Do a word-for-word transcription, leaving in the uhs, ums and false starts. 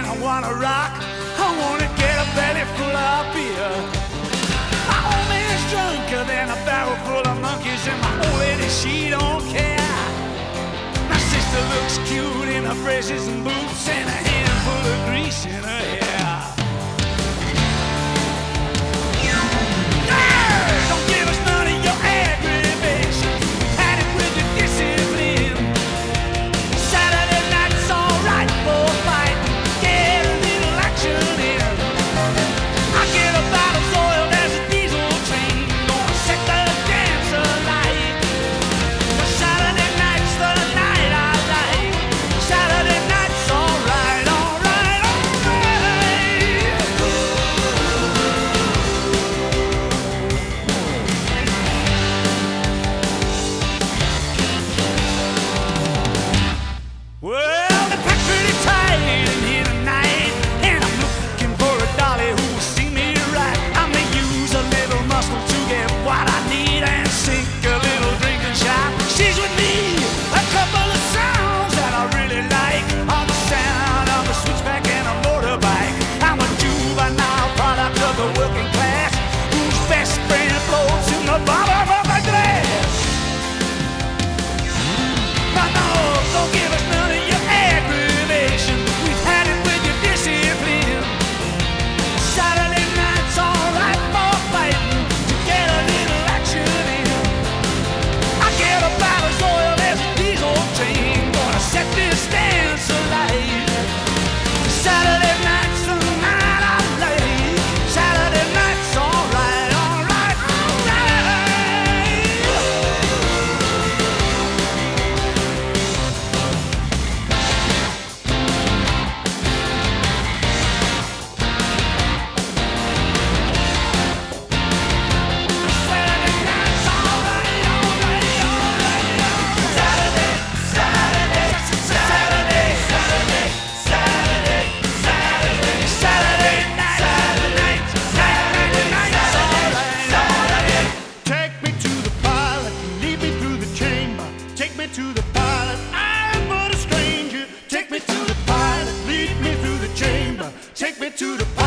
I wanna rock. I wanna get a belly full of beer. My old man's drunker than a barrel full of monkeys, and my old lady, she don't care. My sister looks cute in her braces and boots and a handful of grease in her hair. To the pilot, I'm but a stranger. Take me to the pilot, lead me through the chamber. Take me to the pilot.